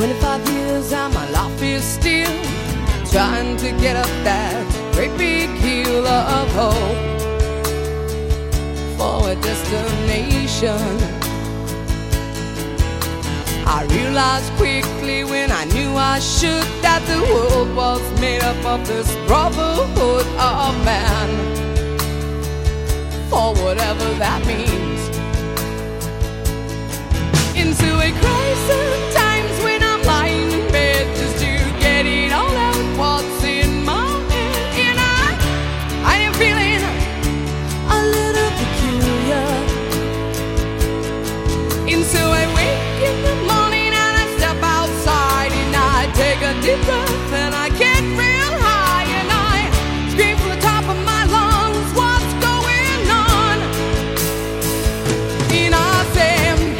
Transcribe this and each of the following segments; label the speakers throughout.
Speaker 1: 25 years and my life is still trying to get up that great big hill of hope for a destination. I realized quickly when I knew I should that the world was made up of this brotherhood of man, for whatever that means. Into a crisis times when I'm lying in bed just to get it all out what's in my head. And I am feeling a little peculiar. And so I wake in the morning and I step outside and I take a deep breath and I get real high and I scream from the top of my lungs, what's going on? And I say,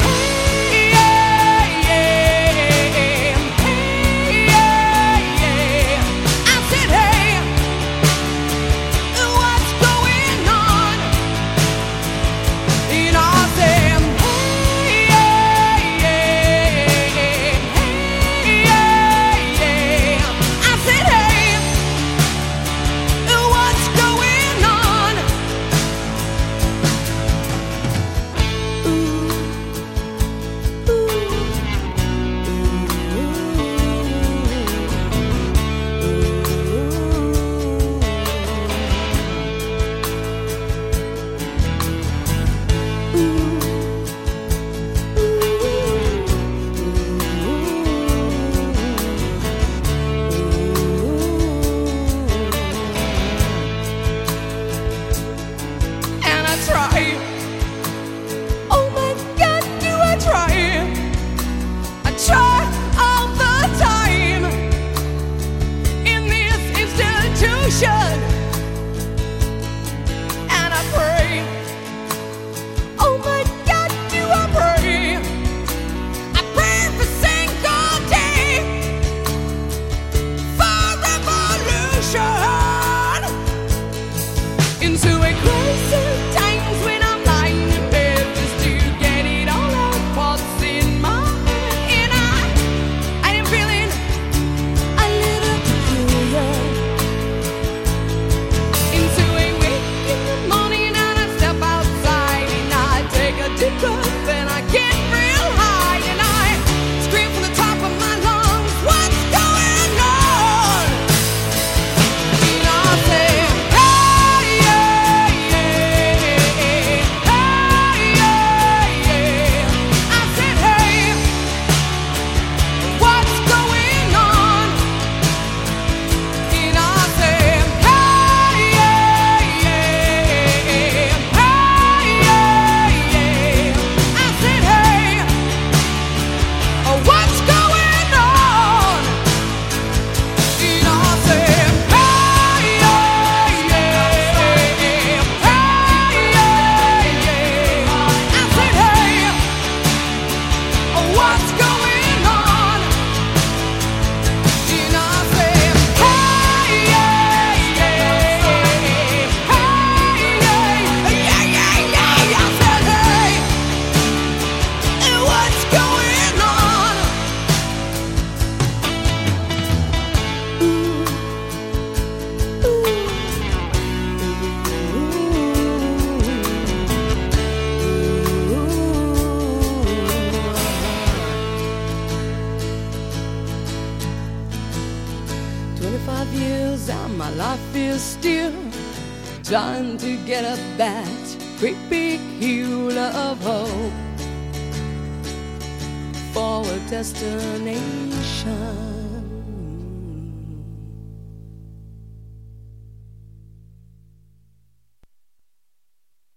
Speaker 1: years and my life is still trying to get up that great big hill of hope for a destination.